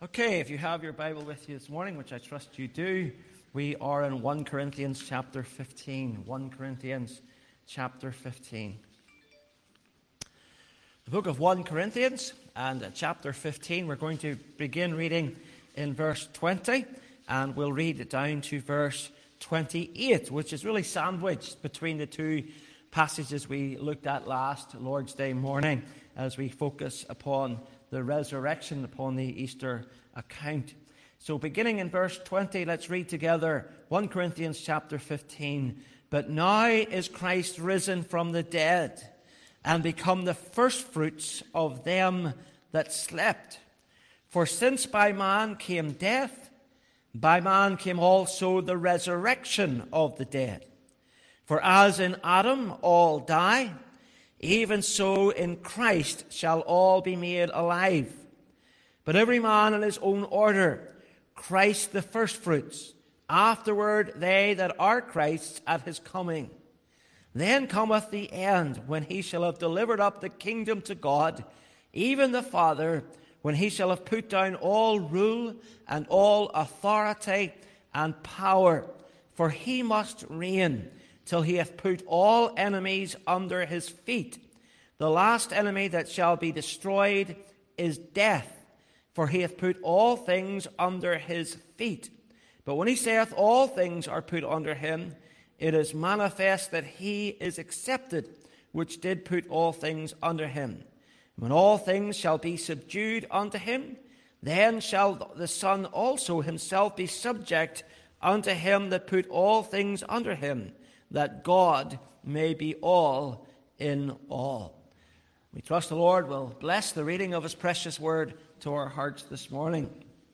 Okay, if you have your Bible with you this morning, which I trust you do, we are in 1 Corinthians chapter 15. 1 Corinthians chapter 15. The book of 1 Corinthians and chapter 15, we're going to begin reading in verse 20, and we'll read it down to verse 28, which is really sandwiched between the two passages we looked at last Lord's Day morning as we focus upon the resurrection, upon the Easter account. So beginning in verse 20, let's read together 1 Corinthians chapter 15. But now is Christ risen from the dead and become the firstfruits of them that slept. For since by man came death, by man came also the resurrection of the dead. For as in Adam all die, even so in Christ shall all be made alive. But every man in his own order, Christ the firstfruits, afterward they that are Christ's at his coming. Then cometh the end, when he shall have delivered up the kingdom to God, even the Father, when he shall have put down all rule and all authority and power. For he must reign till he hath put all enemies under his feet. The last enemy that shall be destroyed is death, for he hath put all things under his feet. But when he saith all things are put under him, it is manifest that he is accepted, which did put all things under him. When all things shall be subdued unto him, then shall the Son also himself be subject unto him that put all things under him, that God may be all in all. We trust the Lord will bless the reading of his precious word to our hearts this morning.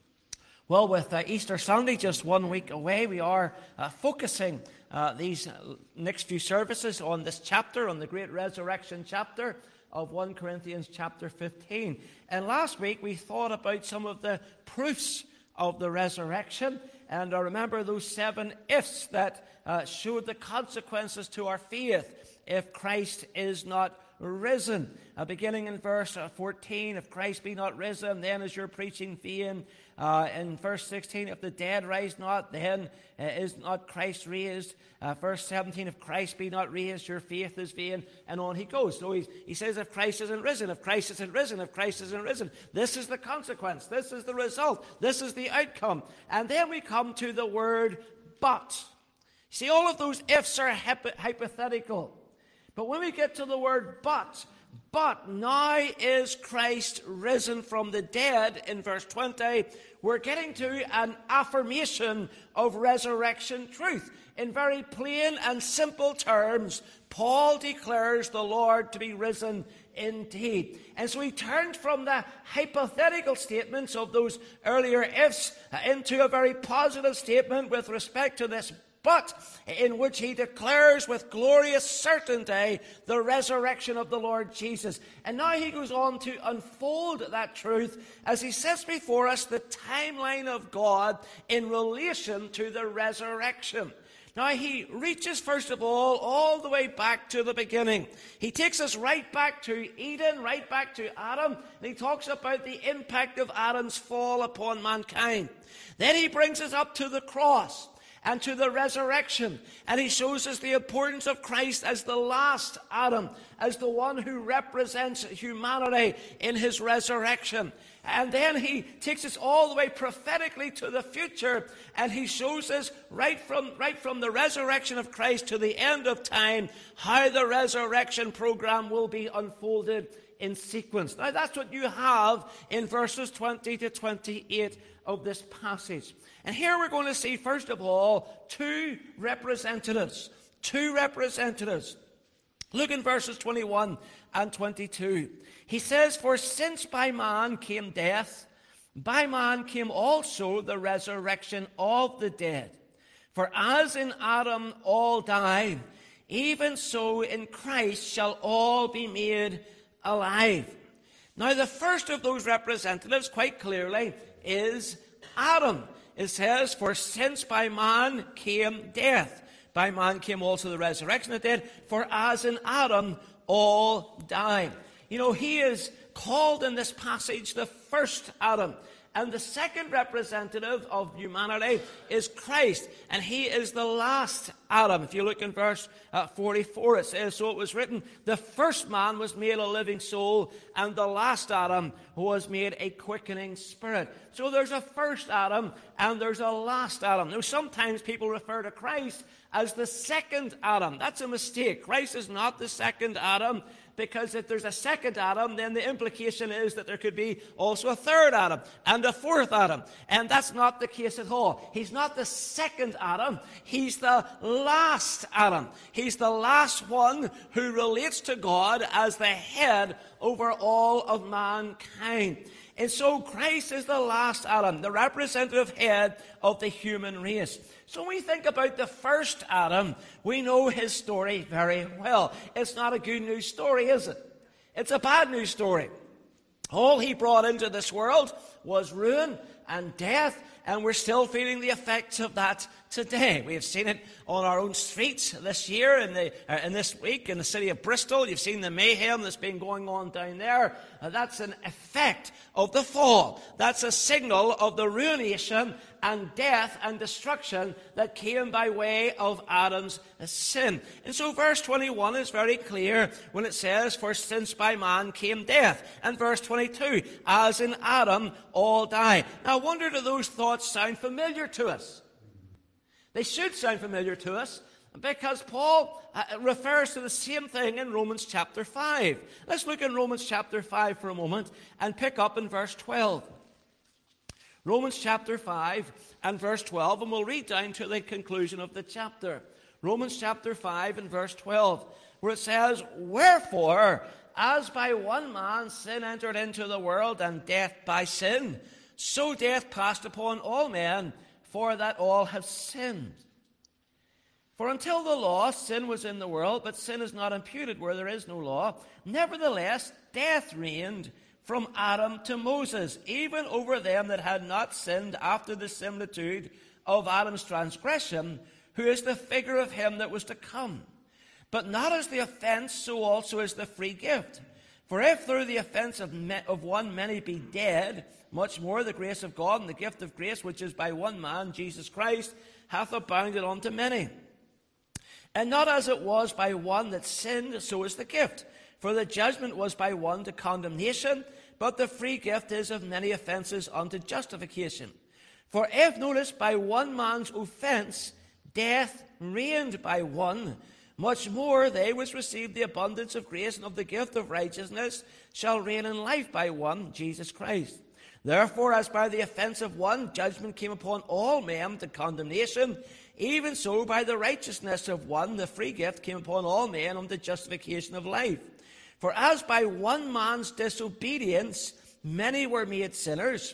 Well, with Easter Sunday just 1 week away, we are focusing these next few services on this chapter, on the great resurrection chapter of 1 Corinthians chapter 15. And last week we thought about some of the proofs of the resurrection. And I remember those 7 ifs that showed the consequences to our faith if Christ is not risen. Beginning in verse 14, if Christ be not risen, then is your preaching vain. In verse 16, if the dead rise not, then is not Christ raised. Verse 17, if Christ be not raised, your faith is vain. And on he goes. So he says, if Christ isn't risen, if Christ isn't risen, if Christ isn't risen, this is the consequence, this is the result, this is the outcome. And then we come to the word but. See, all of those ifs are hypothetical. But when we get to the word but now is Christ risen from the dead in verse 20, we're getting to an affirmation of resurrection truth. In very plain and simple terms, Paul declares the Lord to be risen indeed. And so he turned from the hypothetical statements of those earlier ifs into a very positive statement with respect to this but, in which he declares with glorious certainty the resurrection of the Lord Jesus. And now he goes on to unfold that truth as he sets before us the timeline of God in relation to the resurrection. Now he reaches, first of all the way back to the beginning. He takes us right back to Eden, right back to Adam, and he talks about the impact of Adam's fall upon mankind. Then he brings us up to the cross and to the resurrection. And he shows us the importance of Christ as the last Adam, as the one who represents humanity in his resurrection. And then he takes us all the way prophetically to the future, and he shows us right from the resurrection of Christ to the end of time how the resurrection program will be unfolded in sequence. Now that's what you have in verses 20 to 28 of this passage. And here we're going to see, first of all, two representatives. Look in verses 21 and 22. He says, for since by man came death, by man came also the resurrection of the dead. For as in Adam all die, even so in Christ shall all be made alive. Now the first of those representatives, quite clearly, is Adam. It says, for since by man came death, by man came also the resurrection of the dead, for as in Adam all die. You know, he is called in this passage the first Adam. And the second representative of humanity is Christ, and he is the last Adam. If you look in verse 44, it says, "So it was written, the first man was made a living soul, and the last Adam was made a quickening spirit." So there's a first Adam, and there's a last Adam. Now, sometimes people refer to Christ as the second Adam. That's a mistake. Christ is not the second Adam, because if there's a second Adam, then the implication is that there could be also a third Adam and a fourth Adam. And that's not the case at all. He's not the second Adam. He's the last Adam. He's the last one who relates to God as the head over all of mankind. And so Christ is the last Adam, the representative head of the human race. So when we think about the first Adam, we know his story very well. It's not a good news story, is it? It's a bad news story. All he brought into this world was ruin and death, and we're still feeling the effects of that today. We have seen it on our own streets this year, in this week, in the city of Bristol. You've seen the mayhem that's been going on down there. That's an effect of the fall. That's a signal of the ruination and death and destruction that came by way of Adam's sin. And so verse 21 is very clear when it says, "For since by man came death." And verse 22, "As in Adam all die." Now I wonder, do those thoughts sound familiar to us? They should sound familiar to us, because Paul refers to the same thing in Romans chapter 5. Let's look in Romans chapter 5 for a moment and pick up in verse 12. Romans chapter 5 and verse 12, and we'll read down to the conclusion of the chapter. Romans chapter 5 and verse 12, where it says, "Wherefore, as by one man sin entered into the world, and death by sin, so death passed upon all men, for that all have sinned. For until the law, sin was in the world, but sin is not imputed where there is no law. Nevertheless, death reigned from Adam to Moses, even over them that had not sinned after the similitude of Adam's transgression, who is the figure of him that was to come. But not as the offense, so also is the free gift. For if through the offense of one many be dead, much more the grace of God and the gift of grace, which is by one man, Jesus Christ, hath abounded unto many. And not as it was by one that sinned, so is the gift. For the judgment was by one to condemnation, but the free gift is of many offenses unto justification. For if, notice, by one man's offense death reigned by one, much more they which receive the abundance of grace and of the gift of righteousness shall reign in life by one, Jesus Christ. Therefore, as by the offense of one judgment came upon all men to condemnation, even so by the righteousness of one the free gift came upon all men unto justification of life. For as by one man's disobedience many were made sinners,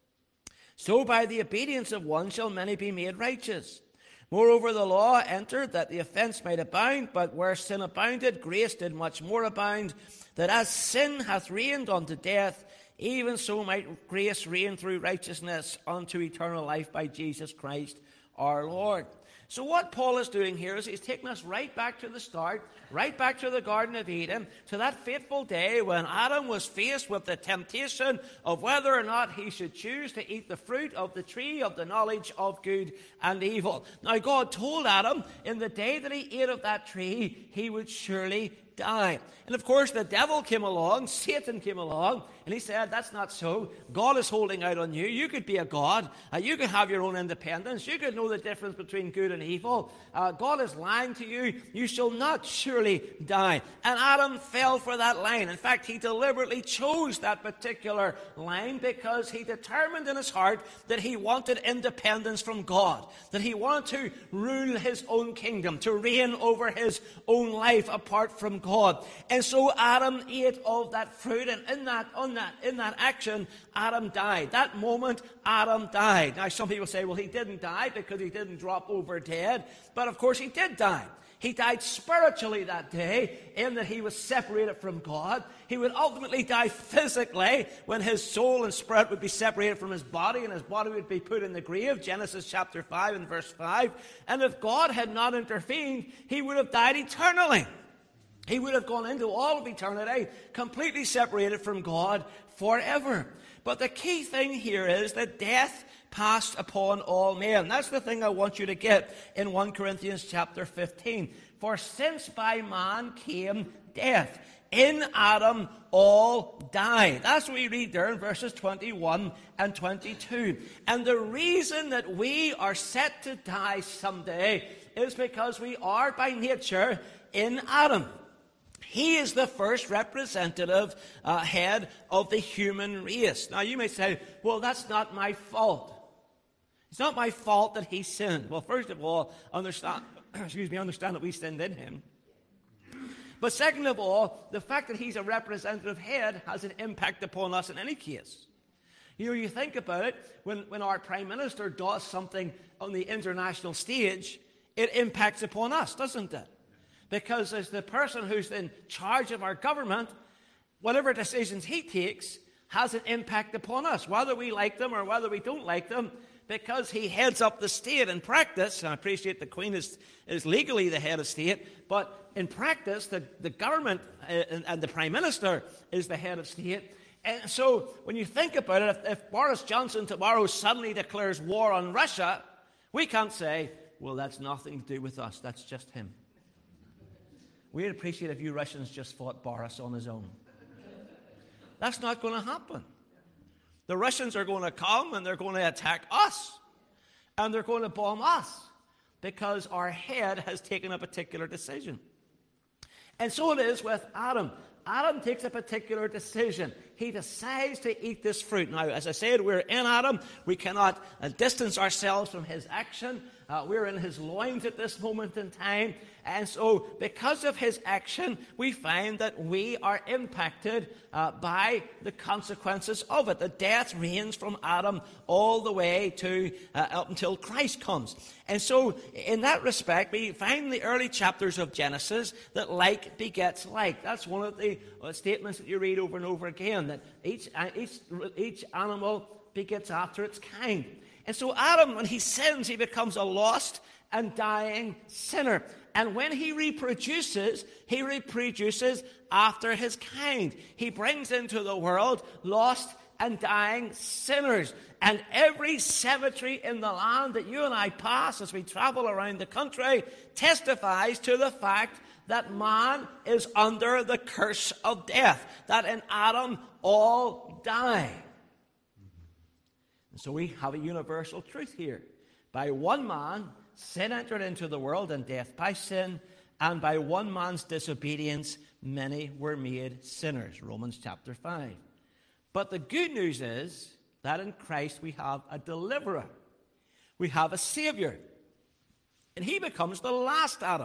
so by the obedience of one shall many be made righteous. Moreover, the law entered that the offense might abound, but where sin abounded, grace did much more abound, that as sin hath reigned unto death, even so might grace reign through righteousness unto eternal life by Jesus Christ our Lord. So what Paul is doing here is he's taking us right back to the start, right back to the Garden of Eden, to that fateful day when Adam was faced with the temptation of whether or not he should choose to eat the fruit of the tree of the knowledge of good and evil. Now God told Adam in the day that he ate of that tree, he would surely die. And of course the devil came along, Satan came along, and he said, that's not so. God is holding out on you. You could be a God. You could have your own independence. You could know the difference between good and evil. God is lying to you. You shall not surely die. And Adam fell for that line. In fact, he deliberately chose that particular line because he determined in his heart that he wanted independence from God, that he wanted to rule his own kingdom, to reign over his own life apart from God. And so Adam ate of that fruit, and in that action, Adam died. That moment, Adam died. Now, some people say, well, he didn't die because he didn't drop over dead. But of course, he did die. He died spiritually that day in that he was separated from God. He would ultimately die physically when his soul and spirit would be separated from his body, and his body would be put in the grave, Genesis chapter 5 and verse 5. And if God had not intervened, he would have died eternally. He would have gone into all of eternity completely separated from God forever. But the key thing here is that death passed upon all men. That's the thing I want you to get in 1 Corinthians chapter 15. For since by man came death, in Adam all die. That's what we read there in verses 21 and 22. And the reason that we are set to die someday is because we are by nature in Adam. He is the first representative head of the human race. Now you may say, well, that's not my fault. It's not my fault that he sinned. Well, first of all, understand that we sinned in him. But second of all, the fact that he's a representative head has an impact upon us in any case. You think about it, when our Prime Minister does something on the international stage, it impacts upon us, doesn't it? Because as the person who's in charge of our government, whatever decisions he takes has an impact upon us, whether we like them or whether we don't like them, because he heads up the state in practice. And I appreciate the Queen is legally the head of state, but in practice, the government and the Prime Minister is the head of state. And so when you think about it, if Boris Johnson tomorrow suddenly declares war on Russia, we can't say, well, that's nothing to do with us, that's just him. We'd appreciate if you Russians just fought Boris on his own. That's not going to happen. The Russians are going to come and they're going to attack us. And they're going to bomb us because our head has taken a particular decision. And so it is with Adam. Adam takes a particular decision. He decides to eat this fruit. Now, as I said, we're in Adam. We cannot distance ourselves from his action. We're in his loins at this moment in time. And so, because of his action, we find that we are impacted by the consequences of it. The death reigns from Adam all the way to up until Christ comes. And so, in that respect, we find in the early chapters of Genesis that like begets like. That's one of the statements that you read over and over again, that each animal begets after its kind. And so Adam, when he sins, he becomes a lost and dying sinner. And when he reproduces after his kind. He brings into the world lost and dying sinners. And every cemetery in the land that you and I pass as we travel around the country testifies to the fact that man is under the curse of death, that in Adam all die. And so we have a universal truth here. By one man, sin entered into the world, and death by sin, and by one man's disobedience, many were made sinners. Romans chapter 5. But the good news is that in Christ we have a deliverer. We have a Savior. And he becomes the last Adam,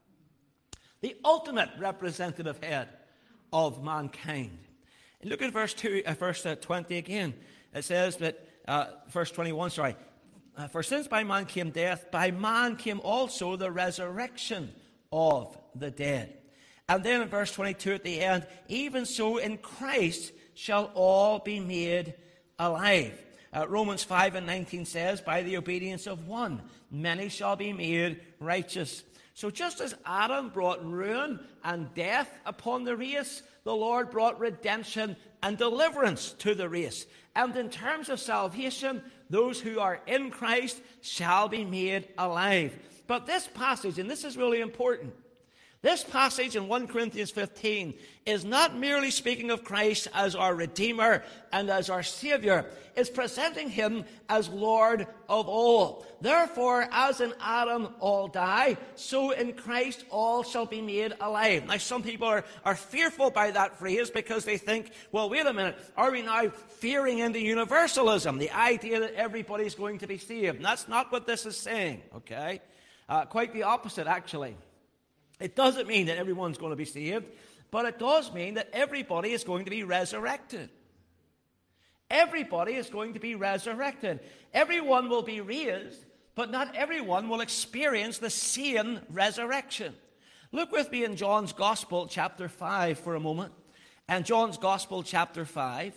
the ultimate representative head of mankind. And look at verse 20 again. It says that, verse 21, for since by man came death, by man came also the resurrection of the dead. And then in verse 22 at the end, even so in Christ shall all be made alive. Romans 5:19 says, by the obedience of one, many shall be made righteous. So just as Adam brought ruin and death upon the race, the Lord brought redemption and deliverance to the race. And in terms of salvation, those who are in Christ shall be made alive. But this passage, and this is really important, this passage in 1 Corinthians 15 is not merely speaking of Christ as our Redeemer and as our Savior. It's presenting him as Lord of all. Therefore, as in Adam all die, so in Christ all shall be made alive. Now, some people are fearful by that phrase because they think, well, wait a minute, are we now fearing into universalism, the idea that everybody's going to be saved? And that's not what this is saying, okay? Quite the opposite, actually. It doesn't mean that everyone's going to be saved, but it does mean that everybody is going to be resurrected. Everybody is going to be resurrected. Everyone will be raised, but not everyone will experience the same resurrection. Look with me in John's Gospel, chapter 5, for a moment. And John's Gospel, chapter 5.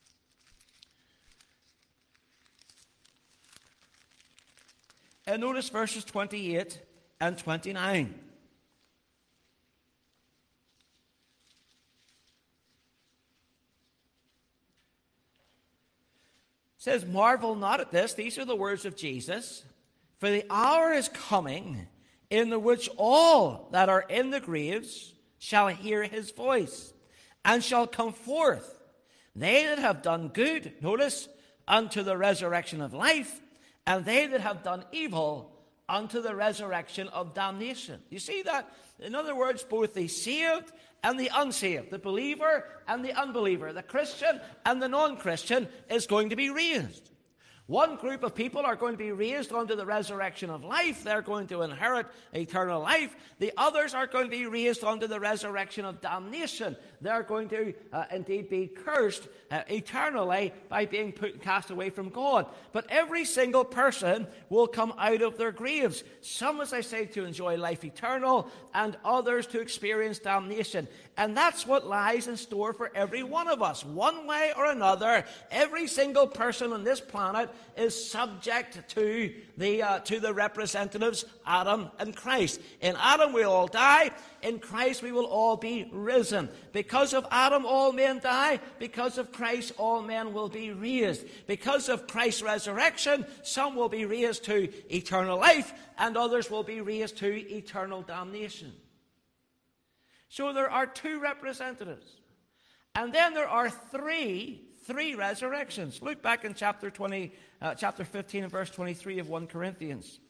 And notice verses 28 and 29. says, "Marvel not at this." These are the words of Jesus. "For the hour is coming in the which all that are in the graves shall hear his voice, and shall come forth. They that have done good," notice, "unto the resurrection of life, and they that have done evil unto the resurrection of damnation." You see that? In other words, both the saved and the unsaved, the believer and the unbeliever, the Christian and the non-Christian is going to be raised. One group of people are going to be raised unto the resurrection of life. They're going to inherit eternal life. The others are going to be raised unto the resurrection of damnation. They're going to indeed be cursed eternally by being cast away from God. But every single person will come out of their graves. Some, as I say, to enjoy life eternal, and others to experience damnation. And that's what lies in store for every one of us. One way or another, every single person on this planet is subject to the representatives, Adam and Christ. In Adam we all die. In Christ we will all be risen. Because of Adam all men die. Because of Christ all men will be raised. Because of Christ's resurrection, some will be raised to eternal life, and others will be raised to eternal damnation. So there are two representatives. And then there are three resurrections. Look back in chapter 15 and verse 23 of 1 Corinthians.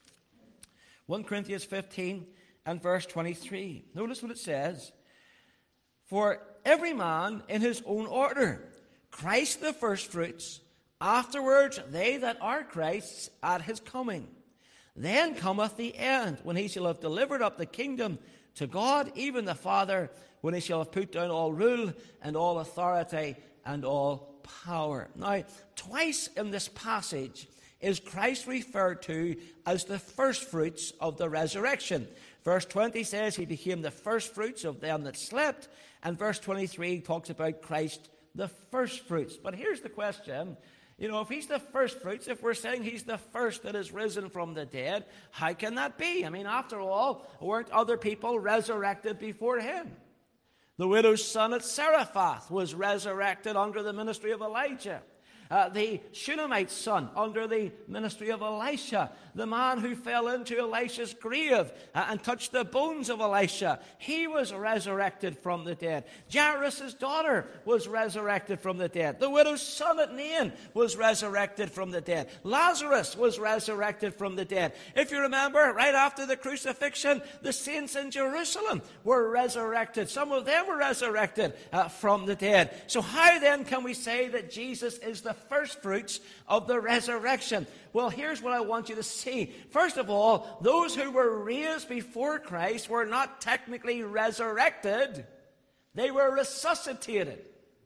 1 Corinthians 15 and verse 23. Notice what it says. "For every man in his own order, Christ the firstfruits, afterwards they that are Christ's at his coming. Then cometh the end, when he shall have delivered up the kingdom to God, even the Father, when he shall have put down all rule and all authority and all power." Now, twice in this passage is Christ referred to as the firstfruits of the resurrection. Verse 20 says he became the firstfruits of them that slept, and verse 23 talks about Christ the firstfruits. But here's the question. If he's the firstfruits, if we're saying he's the first that is risen from the dead, how can that be? After all, weren't other people resurrected before him? The widow's son at Zarephath was resurrected under the ministry of Elijah. The Shunammite's son under the ministry of Elisha. The man who fell into Elisha's grave and touched the bones of Elisha, he was resurrected from the dead. Jairus' daughter was resurrected from the dead. The widow's son at Nain was resurrected from the dead. Lazarus was resurrected from the dead. If you remember, right after the crucifixion, the saints in Jerusalem were resurrected. Some of them were resurrected from the dead. So how then can we say that Jesus is the firstfruits of the resurrection? Well, here's what I want you to see. First of all, those who were raised before Christ were not technically resurrected. They were resuscitated. You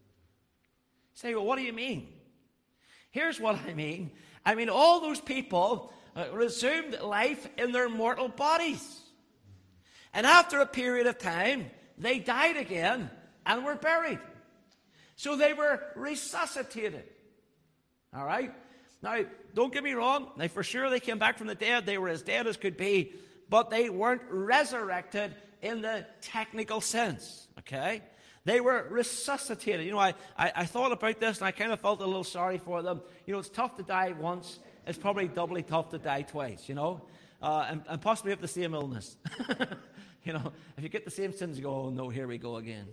say, well, what do you mean? Here's what I mean. All those people resumed life in their mortal bodies. And after a period of time, they died again and were buried. So they were resuscitated. All right? Now, don't get me wrong. Now, for sure they came back from the dead. They were as dead as could be. But they weren't resurrected in the technical sense. Okay? They were resuscitated. I thought about this and I kind of felt a little sorry for them. It's tough to die once. It's probably doubly tough to die twice, and possibly have the same illness. If you get the same sins, you go, oh no, here we go again.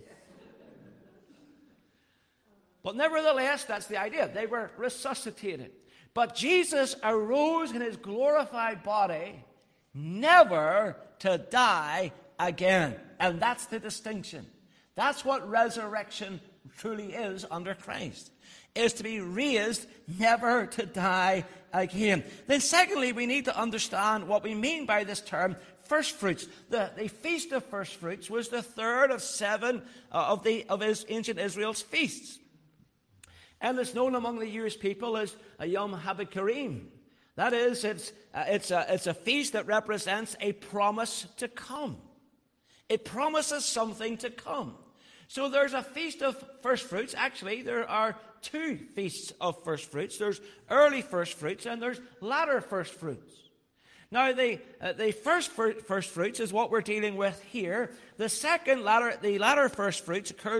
But nevertheless, that's the idea. They were resuscitated. But Jesus arose in his glorified body, never to die again. And that's the distinction. That's what resurrection truly is under Christ, is to be raised, never to die again. Then secondly, we need to understand what we mean by this term, firstfruits. The Feast of Firstfruits was the third of 7 of ancient Israel's feasts. And it's known among the Jewish people as a Yom HaBikurim. That is, it's a feast that represents a promise to come. It promises something to come. So there's a feast of firstfruits. Actually, there are 2 feasts of firstfruits. There's early firstfruits and there's latter firstfruits. Now, the first firstfruits is what we're dealing with here. The latter firstfruits occurs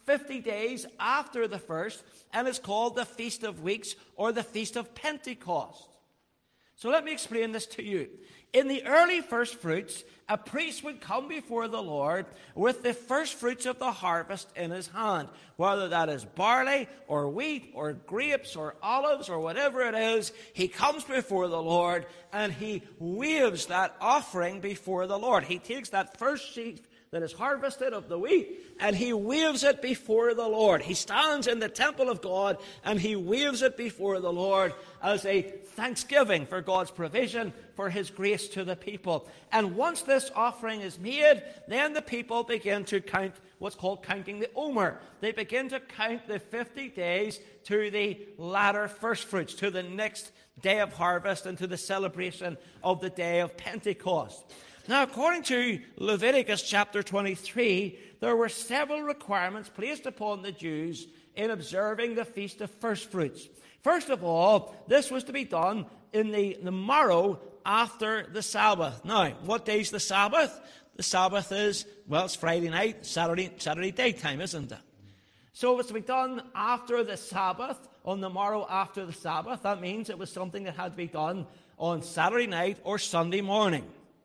50 days after the first, and it's called the Feast of Weeks or the Feast of Pentecost. So let me explain this to you. In the early first fruits, a priest would come before the Lord with the first fruits of the harvest in his hand, whether that is barley or wheat or grapes or olives or whatever it is. He comes before the Lord and he waves that offering before the Lord. He takes that first sheaf that is harvested of the wheat, and he waves it before the Lord. He stands in the temple of God, and he waves it before the Lord as a thanksgiving for God's provision, for his grace to the people. And once this offering is made, then the people begin to count what's called counting the Omer. They begin to count the 50 days to the latter first fruits, to the next day of harvest, and to the celebration of the day of Pentecost. Now, according to Leviticus chapter 23, there were several requirements placed upon the Jews in observing the Feast of First Fruits. First of all, this was to be done in the morrow after the Sabbath. Now, what day is the Sabbath? The Sabbath is, well, it's Friday night, Saturday daytime, isn't it? So it was to be done after the Sabbath, on the morrow after the Sabbath. That means it was something that had to be done on Saturday night or Sunday morning.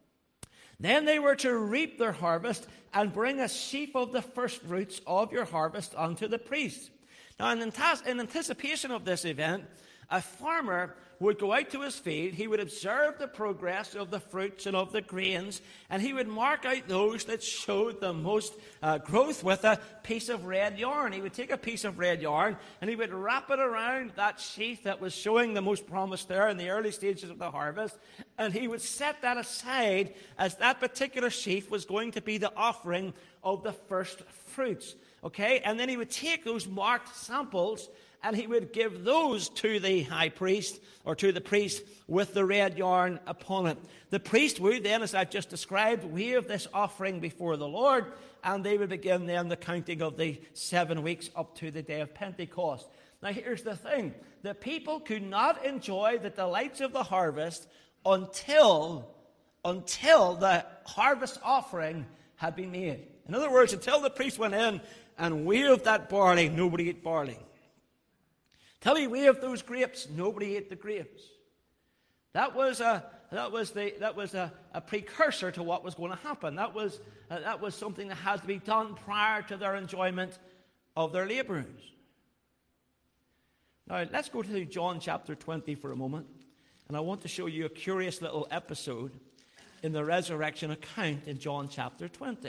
Then they were to reap their harvest and bring a sheaf of the first fruits of your harvest unto the priest. Now, in anticipation of this event, a farmer would go out to his field, he would observe the progress of the fruits and of the grains, and he would mark out those that showed the most growth with a piece of red yarn. He would take a piece of red yarn and he would wrap it around that sheath that was showing the most promise there in the early stages of the harvest, and he would set that aside as that particular sheaf was going to be the offering of the first fruits. Okay, and then he would take those marked samples and he would give those to the high priest, or to the priest with the red yarn upon it. The priest would then, as I've just described, wave this offering before the Lord, and they would begin then the counting of the 7 weeks up to the day of Pentecost. Now here's the thing. The people could not enjoy the delights of the harvest until the harvest offering had been made. In other words, until the priest went in and waved that barley, nobody ate barley. Till he waved those grapes, nobody ate the grapes. That was a precursor to what was going to happen. That was something that had to be done prior to their enjoyment of their labourings. Now, let's go to John chapter 20 for a moment, and I want to show you a curious little episode in the resurrection account in John chapter 20.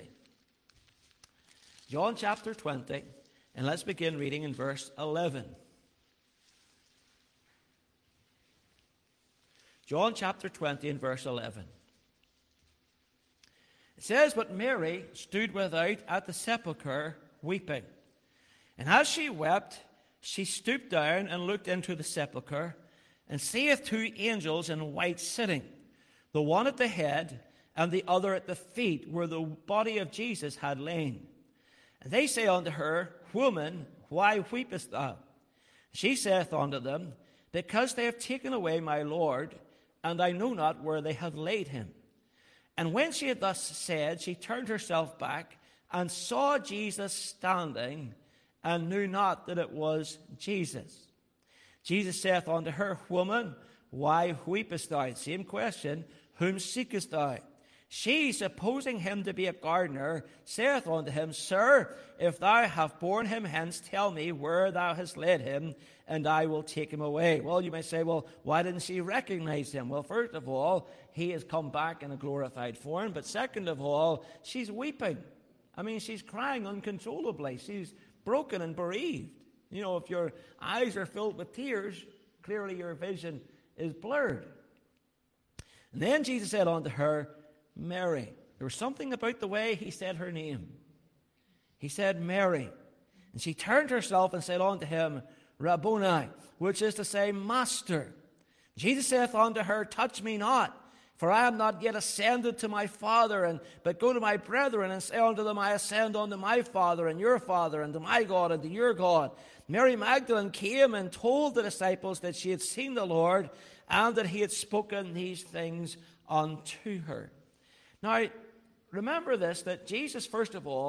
John chapter 20, and let's begin reading in verse 11. John chapter 20 and verse 11. It says, "But Mary stood without at the sepulchre weeping. And as she wept, she stooped down and looked into the sepulchre, and seeth 2 angels in white sitting, the one at the head and the other at the feet, where the body of Jesus had lain. And they say unto her, Woman, why weepest thou? She saith unto them, Because they have taken away my Lord, and I know not where they have laid him. And when she had thus said, she turned herself back, and saw Jesus standing, and knew not that it was Jesus. Jesus saith unto her, Woman, why weepest thou? Same question, whom seekest thou? She, supposing him to be a gardener, saith unto him, Sir, if thou have borne him hence, tell me where thou hast laid him, and I will take him away. Well, you may say, well, why didn't she recognize him? Well, first of all, he has come back in a glorified form. But second of all, she's weeping. I mean, she's crying uncontrollably. She's broken and bereaved. You know, if your eyes are filled with tears, clearly your vision is blurred. And then Jesus said unto her, Mary. There was something about the way he said her name. He said, Mary. And she turned herself and said unto him, Rabboni, which is to say, Master. Jesus saith unto her, Touch me not, for I am not yet ascended to my Father, but go to my brethren and say unto them, I ascend unto my Father and your Father, and to my God and to your God. Mary Magdalene came and told the disciples that she had seen the Lord, and that he had spoken these things unto her. Now, remember this, that Jesus, first of all,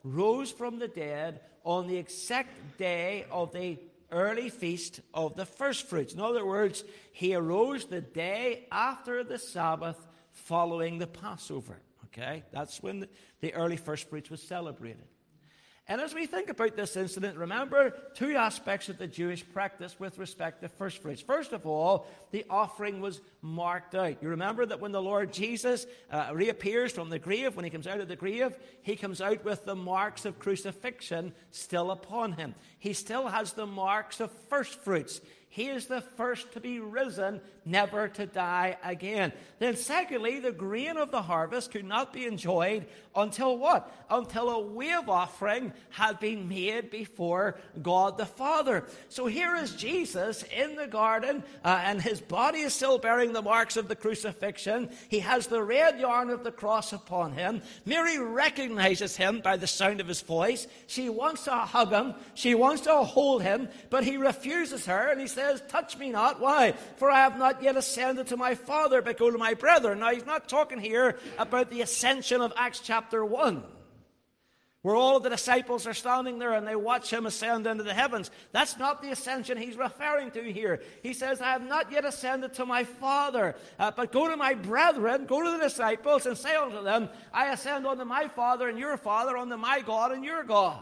rose from the dead on the exact day of the early feast of the first fruits. In other words, he arose the day after the Sabbath following the Passover. Okay, that's when the early first fruits was celebrated. And as we think about this incident, remember two aspects of the Jewish practice with respect to first fruits. First of all, the offering was marked out. You remember that when the Lord Jesus reappears from the grave, when he comes out of the grave, he comes out with the marks of crucifixion still upon him. He still has the marks of first fruits. He is the first to be risen, never to die again. Then secondly, the grain of the harvest could not be enjoyed until what? Until a wave offering had been made before God the Father. So here is Jesus in the garden, and his body is still bearing the marks of the crucifixion. He has the red yarn of the cross upon him. Mary recognizes him by the sound of his voice. She wants to hug him. She wants to hold him, but he refuses her, and he says, touch me not. Why? For I have not yet ascended to my Father, but go to my brethren. Now, he's not talking here about the ascension of Acts chapter 1, where all of the disciples are standing there and they watch him ascend into the heavens. That's not the ascension he's referring to here. He says, I have not yet ascended to my Father, but go to my brethren, go to the disciples, and say unto them, I ascend unto my Father and your Father, unto my God and your God.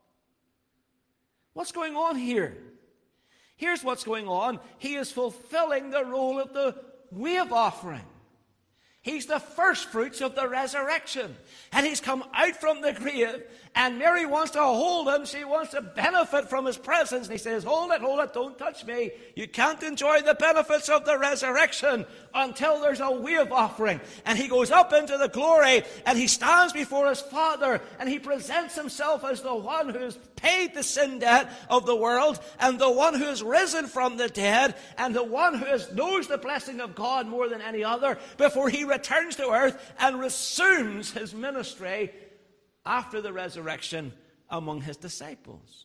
What's going on here? Here's what's going on. He is fulfilling the role of the wave offering. He's the first fruits of the resurrection. And he's come out from the grave, and Mary wants to hold him. She wants to benefit from his presence. And he says, hold it, don't touch me. You can't enjoy the benefits of the resurrection until there's a wave offering. And he goes up into the glory, and he stands before his Father, and he presents himself as the one who has paid the sin debt of the world, and the one who has risen from the dead, and the one who knows the blessing of God more than any other, before he returns to earth and resumes his ministry after the resurrection among his disciples.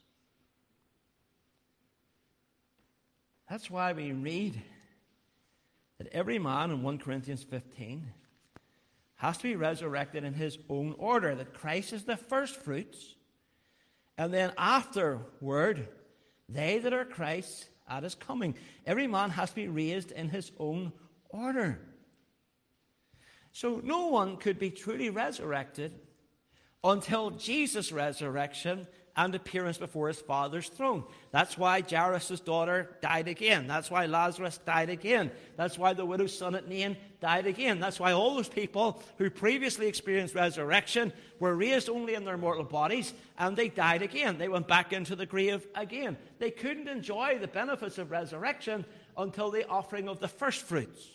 That's why we read that every man in 1 Corinthians 15 has to be resurrected in his own order, that Christ is the first fruits, and then afterward, they that are Christ's at his coming. Every man has to be raised in his own order. So no one could be truly resurrected until Jesus' resurrection and appearance before his Father's throne. That's why Jairus' daughter died again. That's why Lazarus died again. That's why the widow's son at Nain died again. That's why all those people who previously experienced resurrection were raised only in their mortal bodies, and they died again. They went back into the grave again. They couldn't enjoy the benefits of resurrection until the offering of the first fruits.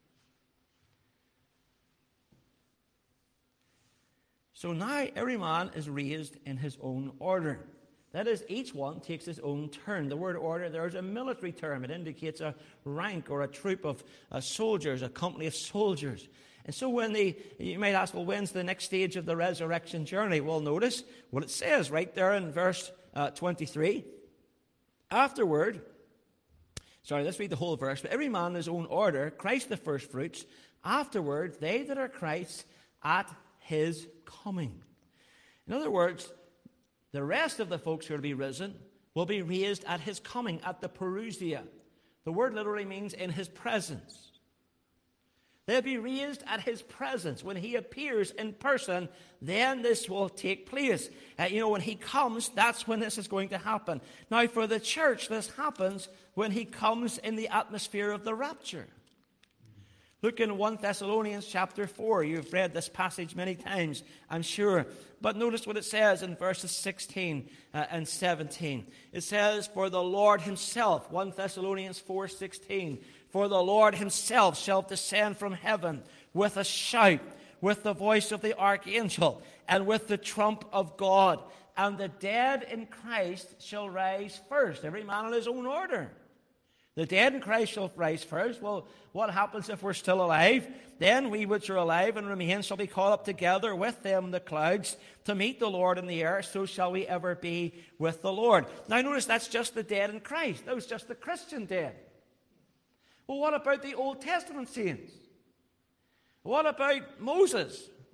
So now every man is raised in his own order. That is, each one takes his own turn. The word order there is a military term. It indicates a rank or a troop of soldiers, a company of soldiers. And so you might ask, well, when's the next stage of the resurrection journey? Well, notice what it says right there in verse 23. Let's read the whole verse. But every man in his own order, Christ the first fruits. Afterward, they that are Christ's at his coming. In other words, the rest of the folks who are to be risen will be raised at his coming, at the parousia. The word literally means in his presence. They'll be raised at his presence. When he appears in person, then this will take place. When he comes, that's when this is going to happen. Now, for the church, this happens when he comes in the atmosphere of the rapture. Look in 1 Thessalonians chapter 4. You've read this passage many times, I'm sure. But notice what it says in verses 16 and 17. It says, for the Lord himself, 1 Thessalonians 4:16, for the Lord himself shall descend from heaven with a shout, with the voice of the archangel, and with the trump of God. And the dead in Christ shall rise first, every man in his own order. The dead in Christ shall rise first. Well, what happens if we're still alive? Then we which are alive and remain shall be caught up together with them in the clouds to meet the Lord in the air. So shall we ever be with the Lord. Now notice that's just the dead in Christ. That was just the Christian dead. Well, what about the Old Testament saints? What about Moses?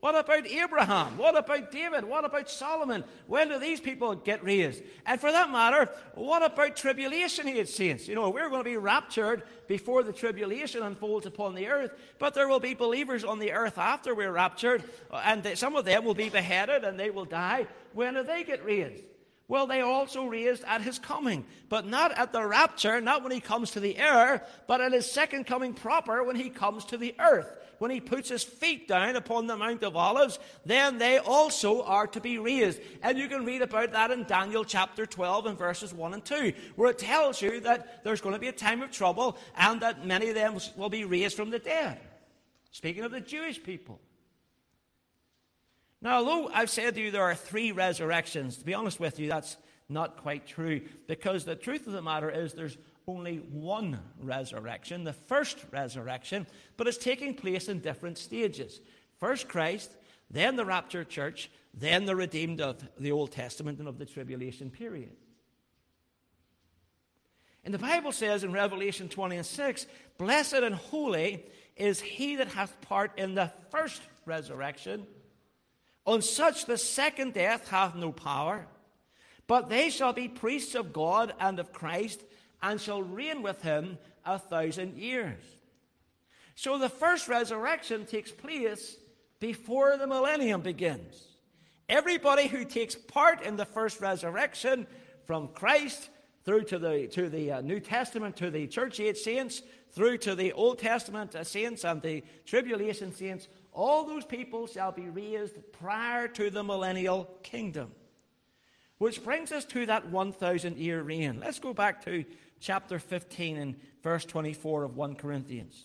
What about Abraham? What about David? What about Solomon? When do these people get raised? And for that matter, what about tribulation age saints? You know, we're going to be raptured before the tribulation unfolds upon the earth, but there will be believers on the earth after we're raptured, and some of them will be beheaded and they will die. When do they get raised? Well, they are also raised at his coming, but not at the rapture, not when he comes to the air, but at his second coming proper, when he comes to the earth. When he puts his feet down upon the Mount of Olives, then they also are to be raised. And you can read about that in Daniel chapter 12 and verses 1 and 2, where it tells you that there's going to be a time of trouble and that many of them will be raised from the dead. Speaking of the Jewish people. Now, although I've said to you there are 3 resurrections, to be honest with you, that's not quite true, because the truth of the matter is there's only one resurrection, the first resurrection, but it's taking place in different stages. First Christ, then the raptured church, then the redeemed of the Old Testament and of the tribulation period. And the Bible says in Revelation 20 and 6, "Blessed and holy is he that hath part in the first resurrection. On such the second death hath no power, but they shall be priests of God and of Christ, and shall reign with him 1,000 years." So the first resurrection takes place before the millennium begins. Everybody who takes part in the first resurrection, from Christ through to the New Testament, to the church age saints, through to the Old Testament saints and the tribulation saints, all those people shall be raised prior to the millennial kingdom. Which brings us to that 1,000-year reign. Let's go back to chapter 15 and verse 24 of 1 Corinthians.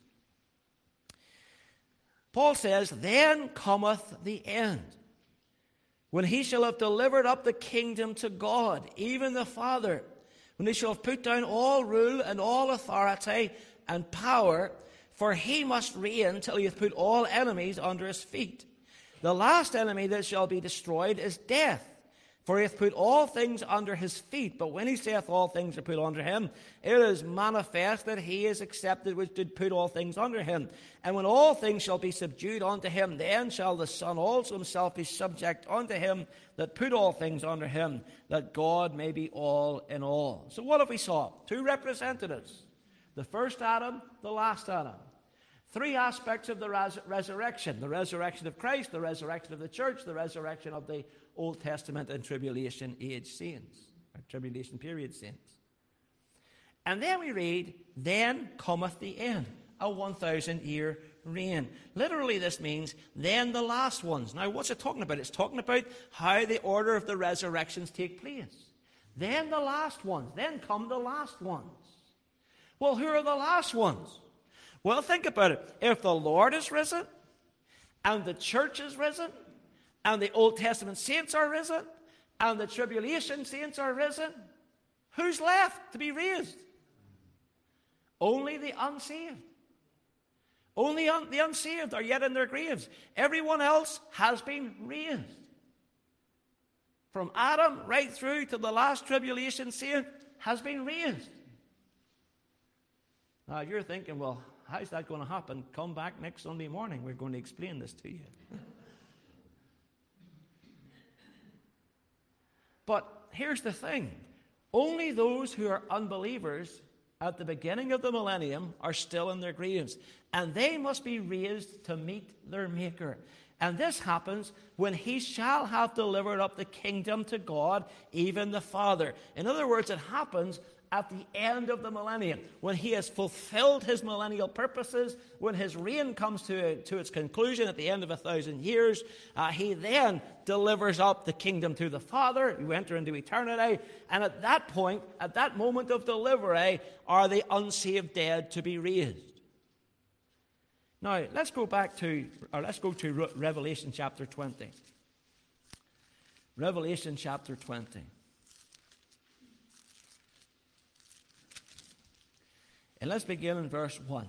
Paul says, "Then cometh the end, when he shall have delivered up the kingdom to God, even the Father, when he shall have put down all rule and all authority and power, for he must reign till he hath put all enemies under his feet. The last enemy that shall be destroyed is death. For he hath put all things under his feet. But when he saith all things are put under him, it is manifest that he is accepted which did put all things under him. And when all things shall be subdued unto him, then shall the Son also himself be subject unto him that put all things under him, that God may be all in all." So what have we saw? 2 representatives. The first Adam, the last Adam. 3 aspects of the resurrection. The resurrection of Christ, the resurrection of the church, the resurrection of the Old Testament and tribulation age saints, or tribulation period saints. And then we read, "Then cometh the end," a 1,000-year reign. Literally this means, then the last ones. Now what's it talking about? It's talking about how the order of the resurrections take place. Then the last ones. Then come the last ones. Well, who are the last ones? Well, think about it. If the Lord is risen, and the church is risen, and the Old Testament saints are risen, and the tribulation saints are risen, who's left to be raised? Only the unsaved. Only the unsaved are yet in their graves. Everyone else has been raised. From Adam right through to the last tribulation saint has been raised. Now you're thinking, well, how's that going to happen? Come back next Sunday morning. We're going to explain this to you. But here's the thing. Only those who are unbelievers at the beginning of the millennium are still in their graves. And they must be raised to meet their Maker. And this happens when he shall have delivered up the kingdom to God, even the Father. In other words, it happens at the end of the millennium, when he has fulfilled his millennial purposes, when his reign comes to its conclusion at the end of 1,000 years, he then delivers up the kingdom to the Father. You enter into eternity, and at that point, at that moment of delivery, are the unsaved dead to be raised. Now, let's go to Revelation chapter 20. Revelation chapter 20. And let's begin in verse 1.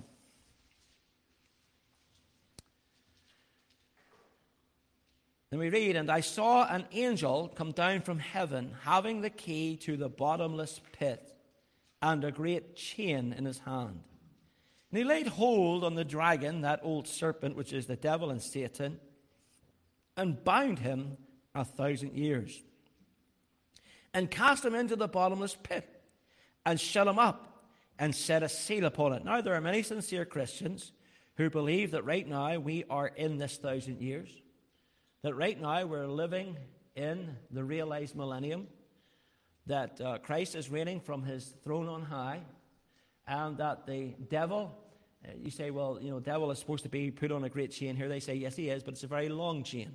Then we read, "And I saw an angel come down from heaven, having the key to the bottomless pit, and a great chain in his hand. And he laid hold on the dragon, that old serpent, which is the devil and Satan, and bound him 1,000 years, and cast him into the bottomless pit, and shut him up, and set a seal upon it. Now, there are many sincere Christians who believe that right now we are in this 1,000 years, that right now we're living in the realized millennium, that Christ is reigning from his throne on high, and that the devil, you say, well, devil is supposed to be put on a great chain here. They say, yes, he is, but it's a very long chain.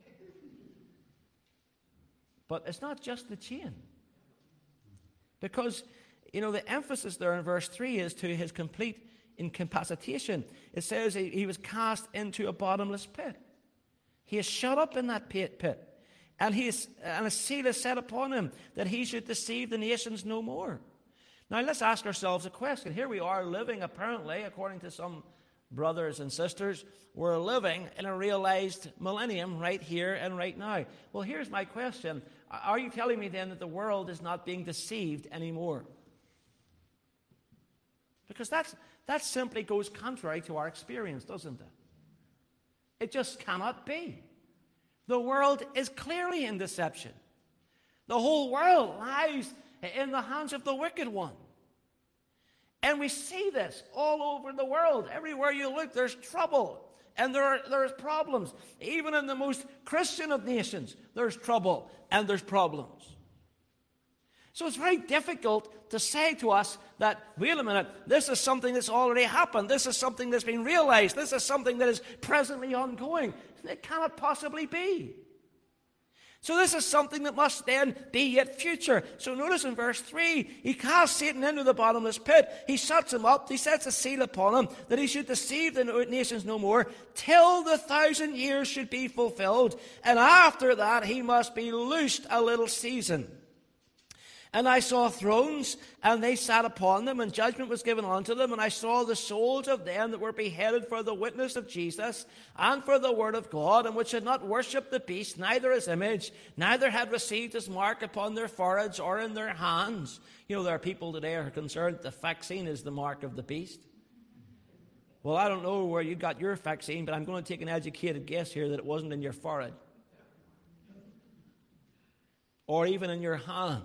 But it's not just the chain. Because, the emphasis there in verse 3 is to his complete incapacitation. It says he was cast into a bottomless pit. He is shut up in that pit. And a seal is set upon him, that he should deceive the nations no more. Now let's ask ourselves a question. Here we are living, apparently, according to some brothers and sisters, we're living in a realized millennium right here and right now. Well, here's my question. Are you telling me then that the world is not being deceived anymore? Because that simply goes contrary to our experience, doesn't it? It just cannot be. The world is clearly in deception. The whole world lies in the hands of the wicked one. And we see this all over the world. Everywhere you look, there's trouble. And there's problems. Even in the most Christian of nations, there's trouble and there's problems. So it's very difficult to say to us that, wait a minute, this is something that's already happened. This is something that's been realized. This is something that is presently ongoing. It cannot possibly be. So this is something that must then be yet future. So notice in verse 3, he casts Satan into the bottomless pit. He shuts him up. He sets a seal upon him, that he should deceive the nations no more, till the 1,000 years should be fulfilled. And after that, he must be loosed a little season. And I saw thrones, and they sat upon them, and judgment was given unto them. And I saw the souls of them that were beheaded for the witness of Jesus, and for the word of God, and which had not worshipped the beast, neither his image, neither had received his mark upon their foreheads or in their hands. There are people today who are concerned that the vaccine is the mark of the beast. Well, I don't know where you got your vaccine, but I'm going to take an educated guess here that it wasn't in your forehead, or even in your hand.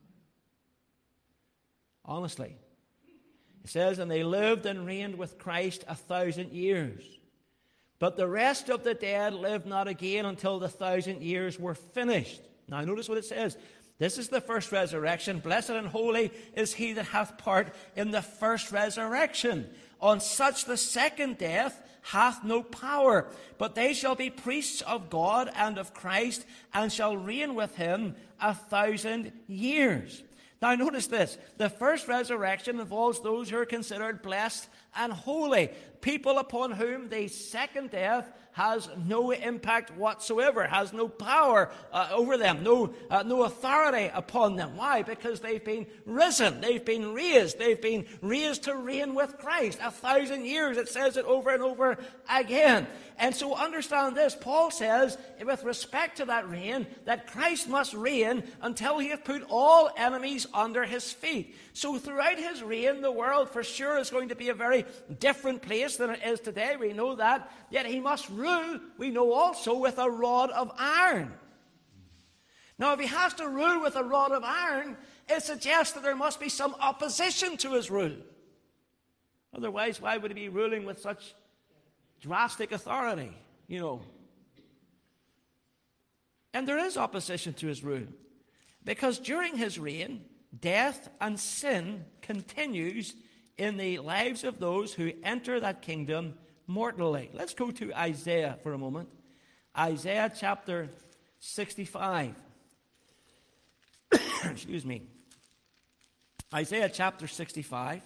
Honestly. It says, and they lived and reigned with Christ 1,000 years. But the rest of the dead lived not again until the 1,000 years were finished. Now notice what it says. This is the first resurrection. Blessed and holy is he that hath part in the first resurrection. On such the second death hath no power. But they shall be priests of God and of Christ, and shall reign with him 1,000 years. Now notice this, the first resurrection involves those who are considered blessed and holy, people upon whom the second death has no impact whatsoever, has no power over them, no authority upon them. Why? Because they've been risen, they've been raised to reign with Christ. 1,000 years, it says it over and over again. And so understand this, Paul says, with respect to that reign, that Christ must reign until he hath put all enemies under his feet. So throughout his reign, the world for sure is going to be a very different place than it is today. We know that. Yet he must rule, we know also, with a rod of iron. Now, if he has to rule with a rod of iron, it suggests that there must be some opposition to his rule. Otherwise, why would he be ruling with such drastic authority, And there is opposition to his rule. Because during his reign, death and sin continues in the lives of those who enter that kingdom mortally. Let's go to Isaiah for a moment. Isaiah chapter 65. Excuse me. Isaiah chapter 65.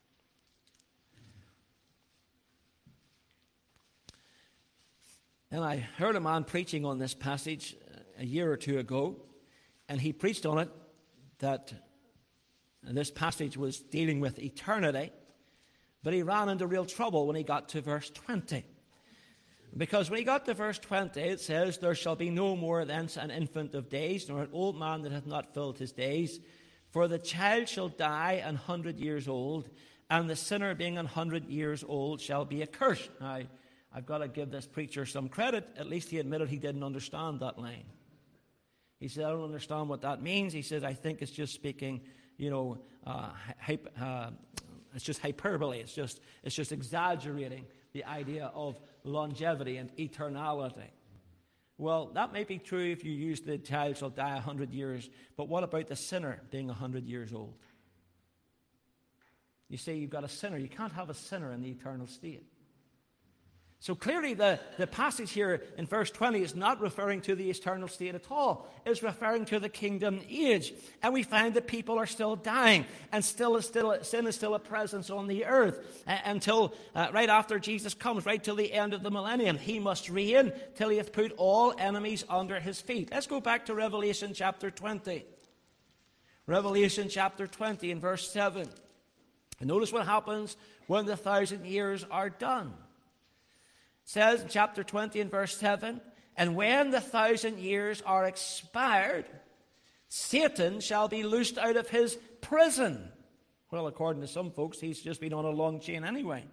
And I heard a man preaching on this passage a year or two ago, and he preached on it that this passage was dealing with eternity, but he ran into real trouble when he got to verse 20. Because when he got to verse 20, it says, there shall be no more thence an infant of days, nor an old man that hath not filled his days. For the child shall die 100 years old, and the sinner being 100 years old shall be accursed. Now, I've got to give this preacher some credit. At least he admitted he didn't understand that line. He said, I don't understand what that means. He said, I think it's just speaking, it's just hyperbole. It's just exaggerating the idea of longevity and eternality. Well, that may be true if you use the child shall die 100 years, but what about the sinner being 100 years old? You see, you've got a sinner. You can't have a sinner in the eternal state. So clearly the passage here in verse 20 is not referring to the eternal state at all. It's referring to the kingdom age. And we find that people are still dying, and sin is still a presence on the earth until right after Jesus comes, right till the end of the millennium. He must reign till he hath put all enemies under his feet. Let's go back to Revelation chapter 20. Revelation chapter 20 and verse 7. And notice what happens when the 1,000 years are done. It says in chapter 20 and verse 7, and when the 1,000 years are expired, Satan shall be loosed out of his prison. Well, according to some folks, he's just been on a long chain anyway.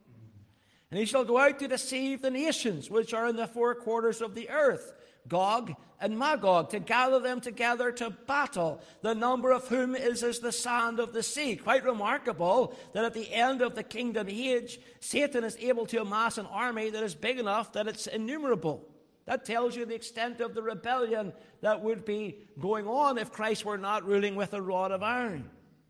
And he shall go out to deceive the nations which are in the four quarters of the earth, Gog and Magog, to gather them together to battle, the number of whom is as the sand of the sea. Quite remarkable that at the end of the kingdom age, Satan is able to amass an army that is big enough that it's innumerable. That tells you the extent of the rebellion that would be going on if Christ were not ruling with a rod of iron.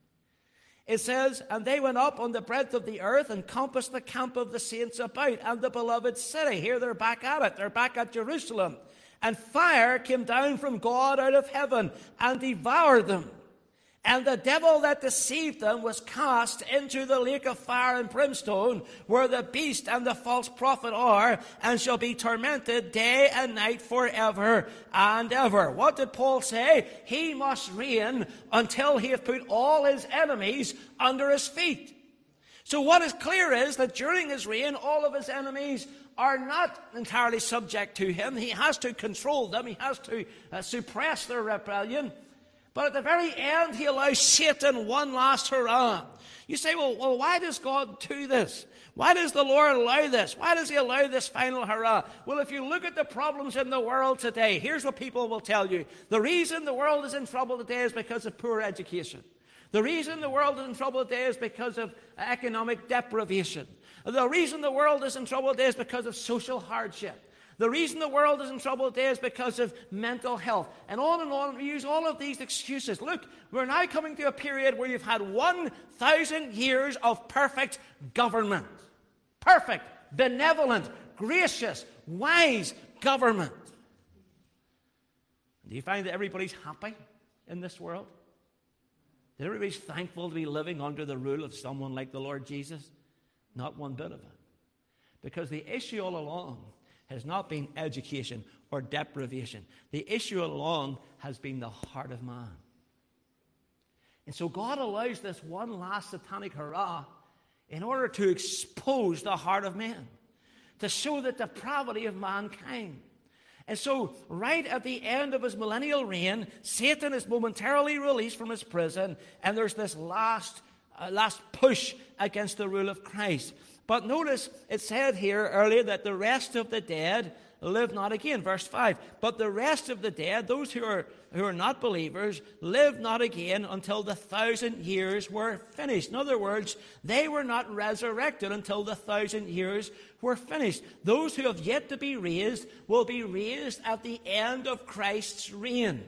It says, and they went up on the breadth of the earth and compassed the camp of the saints about and the beloved city. Here they're back at it. They're back at Jerusalem. And fire came down from God out of heaven and devoured them. And the devil that deceived them was cast into the lake of fire and brimstone, where the beast and the false prophet are, and shall be tormented day and night forever and ever. What did Paul say? He must reign until he hath put all his enemies under his feet. So what is clear is that during his reign, all of his enemies are not entirely subject to him. He has to control them. He has to suppress their rebellion. But at the very end, he allows Satan one last hurrah. You say, well, why does God do this? Why does the Lord allow this? Why does he allow this final hurrah? Well, if you look at the problems in the world today, here's what people will tell you. The reason the world is in trouble today is because of poor education. The reason the world is in trouble today is because of economic deprivation. The reason the world is in trouble today is because of social hardship. The reason the world is in trouble today is because of mental health. And on. We use all of these excuses. Look, we're now coming to a period where you've had 1,000 years of perfect government. Perfect, benevolent, gracious, wise government. Do you find that everybody's happy in this world? That everybody's thankful to be living under the rule of someone like the Lord Jesus? Not one bit of it. Because the issue all along has not been education or deprivation. The issue all along has been the heart of man. And so God allows this one last satanic hurrah in order to expose the heart of man, to show the depravity of mankind. And so, right at the end of his millennial reign, Satan is momentarily released from his prison, and there's this last push against the rule of Christ. But notice, it said here earlier that the rest of the dead live not again. Verse 5, but the rest of the dead, those who are not believers, live not again until the 1,000 years were finished. In other words, they were not resurrected until the 1,000 years were finished. Those who have yet to be raised will be raised at the end of Christ's reign.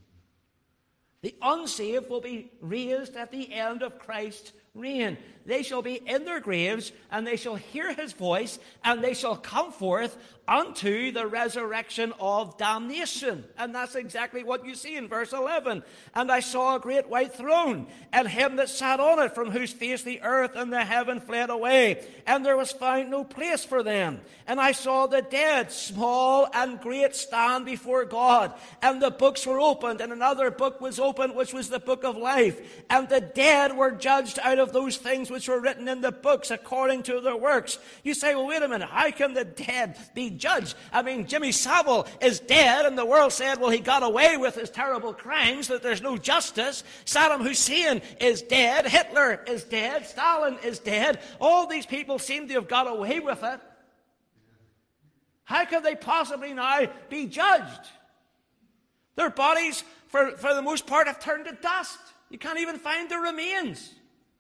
The unsaved will be raised at the end of Christ's reign. They shall be in their graves, and they shall hear his voice, and they shall come forth unto the resurrection of damnation. And that's exactly what you see in verse 11. And I saw a great white throne, and him that sat on it, from whose face the earth and the heaven fled away, and there was found no place for them. And I saw the dead, small and great, stand before God, and the books were opened, and another book was opened, which was the book of life. And the dead were judged out of those things which were written in the books according to their works. You say, well, wait a minute, how can the dead be judged? I mean, Jimmy Savile is dead, and the world said, well, he got away with his terrible crimes, that there's no justice. Saddam Hussein is dead. Hitler is dead. Stalin is dead. All these people seem to have got away with it. How could they possibly now be judged? Their bodies, for the most part, have turned to dust. You can't even find their remains.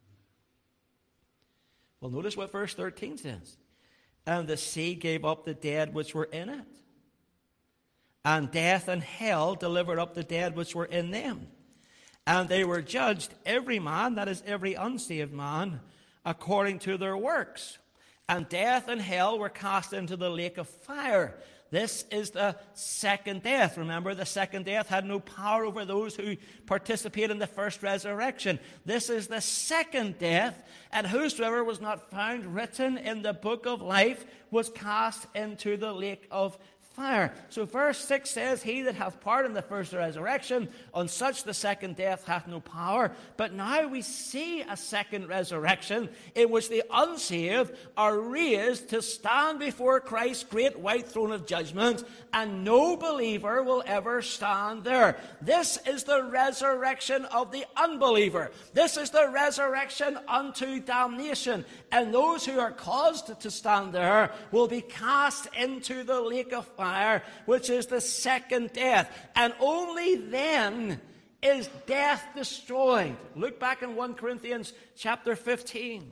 Well, notice what verse 13 says. And the sea gave up the dead which were in it. And death and hell delivered up the dead which were in them. And they were judged, every man, that is every unsaved man, according to their works. And death and hell were cast into the lake of fire. This is the second death. Remember, the second death had no power over those who participate in the first resurrection. This is the second death, and whosoever was not found written in the book of life was cast into the lake of fire. So verse 6 says, he that hath part in the first resurrection, on such the second death hath no power. But now we see a second resurrection in which the unsaved are raised to stand before Christ's great white throne of judgment, and no believer will ever stand there. This is the resurrection of the unbeliever. This is the resurrection unto damnation. And those who are caused to stand there will be cast into the lake of fire, which is the second death. And only then is death destroyed. Look back in 1 Corinthians chapter 15.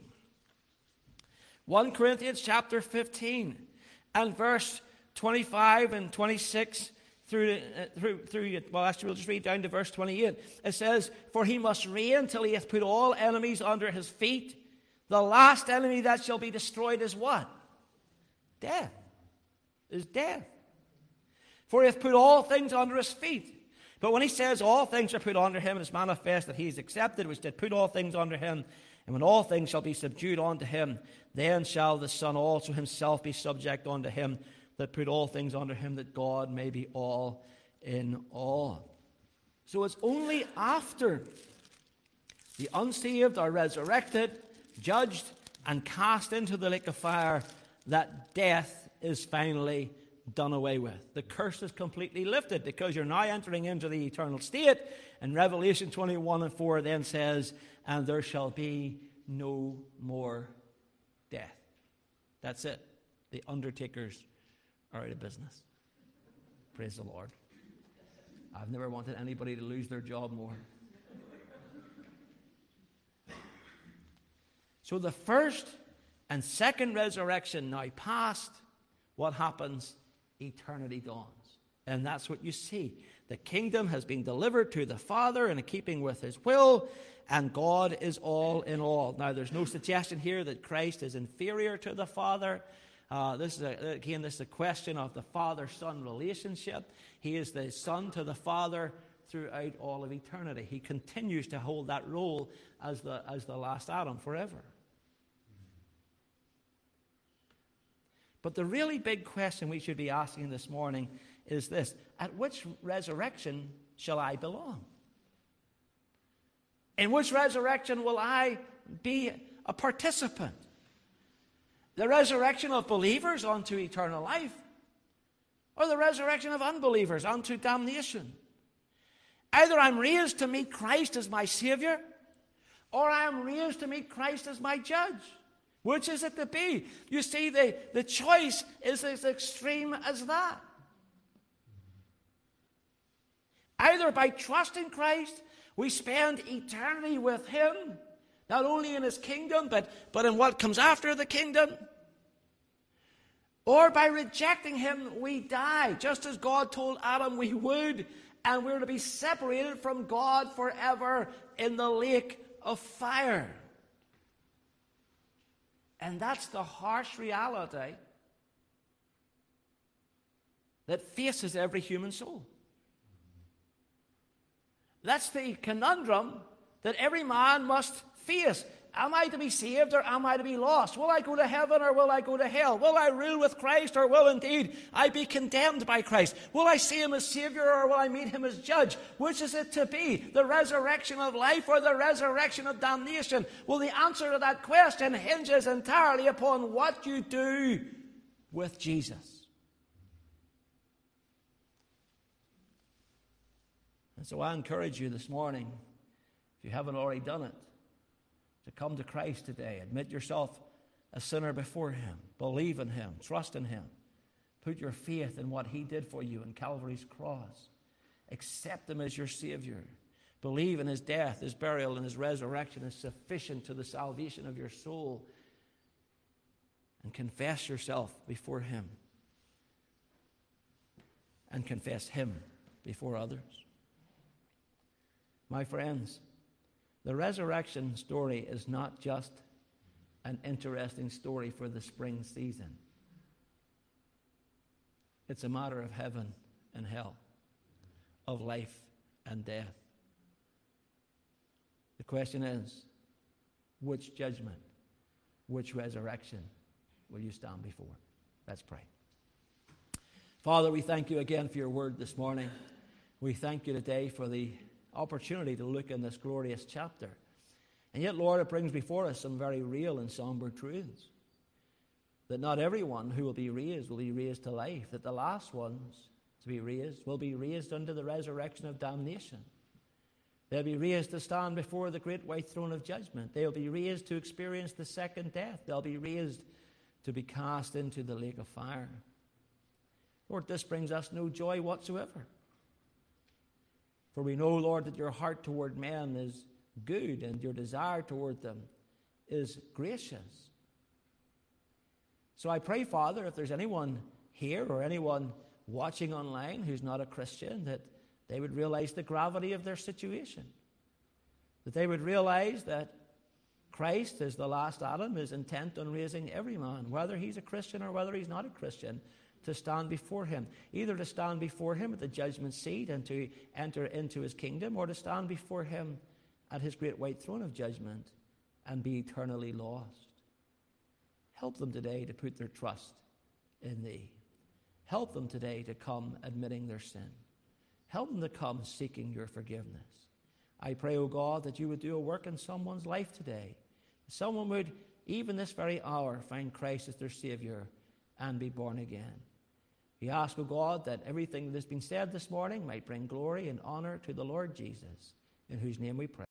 1 Corinthians chapter 15 and verse 25 and 26 through well, actually we'll just read down to verse 28. It says, for he must reign till he hath put all enemies under his feet. The last enemy that shall be destroyed is what? Death. Is death. For he hath put all things under his feet. But when he says all things are put under him, it is manifest that he is accepted, which did put all things under him. And when all things shall be subdued unto him, then shall the Son also himself be subject unto him that put all things under him, that God may be all in all. So it's only after the unsaved are resurrected, judged, and cast into the lake of fire that death is finally done away with. The curse is completely lifted because you're now entering into the eternal state. And Revelation 21 and 4 then says, and there shall be no more death. That's it. The undertakers are out of business. Praise the Lord. I've never wanted anybody to lose their job more. So the first and second resurrection now past, what happens? Eternity dawns. And that's what you see. The kingdom has been delivered to the Father in keeping with his will, and God is all in all. Now, there's no suggestion here that Christ is inferior to the Father. This is a question of the Father-Son relationship. He is the Son to the Father throughout all of eternity. He continues to hold that role as the last Adam forever. But the really big question we should be asking this morning is this: at which resurrection shall I belong? In which resurrection will I be a participant? The resurrection of believers unto eternal life, or the resurrection of unbelievers unto damnation? Either I'm raised to meet Christ as my Savior, or I am raised to meet Christ as my judge. Which is it to be? You see, the choice is as extreme as that. Either by trusting Christ, we spend eternity with him, not only in his kingdom, but in what comes after the kingdom. Or by rejecting him, we die, just as God told Adam we would, and we're to be separated from God forever in the lake of fire. And that's the harsh reality that faces every human soul. That's the conundrum that every man must face. Am I to be saved or am I to be lost? Will I go to heaven or will I go to hell? Will I rule with Christ or will indeed I be condemned by Christ? Will I see him as Savior or will I meet him as judge? Which is it to be? The resurrection of life or the resurrection of damnation? Well, the answer to that question hinges entirely upon what you do with Jesus. And so I encourage you this morning, if you haven't already done it, to come to Christ today. Admit yourself a sinner before him. Believe in him. Trust in him. Put your faith in what he did for you on Calvary's cross. Accept him as your Savior. Believe in his death, his burial, and his resurrection is sufficient to the salvation of your soul. And confess yourself before him. And confess him before others. My friends, the resurrection story is not just an interesting story for the spring season. It's a matter of heaven and hell, of life and death. The question is, which judgment, which resurrection will you stand before? Let's pray. Father, we thank you again for your word this morning. We thank you today for the opportunity to look in this glorious chapter. And yet, Lord, it brings before us some very real and somber truths. That not everyone who will be raised to life. That the last ones to be raised will be raised unto the resurrection of damnation. They'll be raised to stand before the great white throne of judgment. They'll be raised to experience the second death. They'll be raised to be cast into the lake of fire. Lord, this brings us no joy whatsoever. For we know, Lord, that your heart toward men is good and your desire toward them is gracious. So I pray, Father, if there's anyone here or anyone watching online who's not a Christian, that they would realize the gravity of their situation. That they would realize that Christ, as the last Adam, is intent on raising every man, whether he's a Christian or whether he's not a Christian, to stand before him. Either to stand before him at the judgment seat and to enter into his kingdom, or to stand before him at his great white throne of judgment and be eternally lost. Help them today to put their trust in thee. Help them today to come admitting their sin. Help them to come seeking your forgiveness. I pray, O God, that you would do a work in someone's life today. Someone would, even this very hour, find Christ as their Savior and be born again. We ask, O God, that everything that has been said this morning might bring glory and honor to the Lord Jesus, in whose name we pray.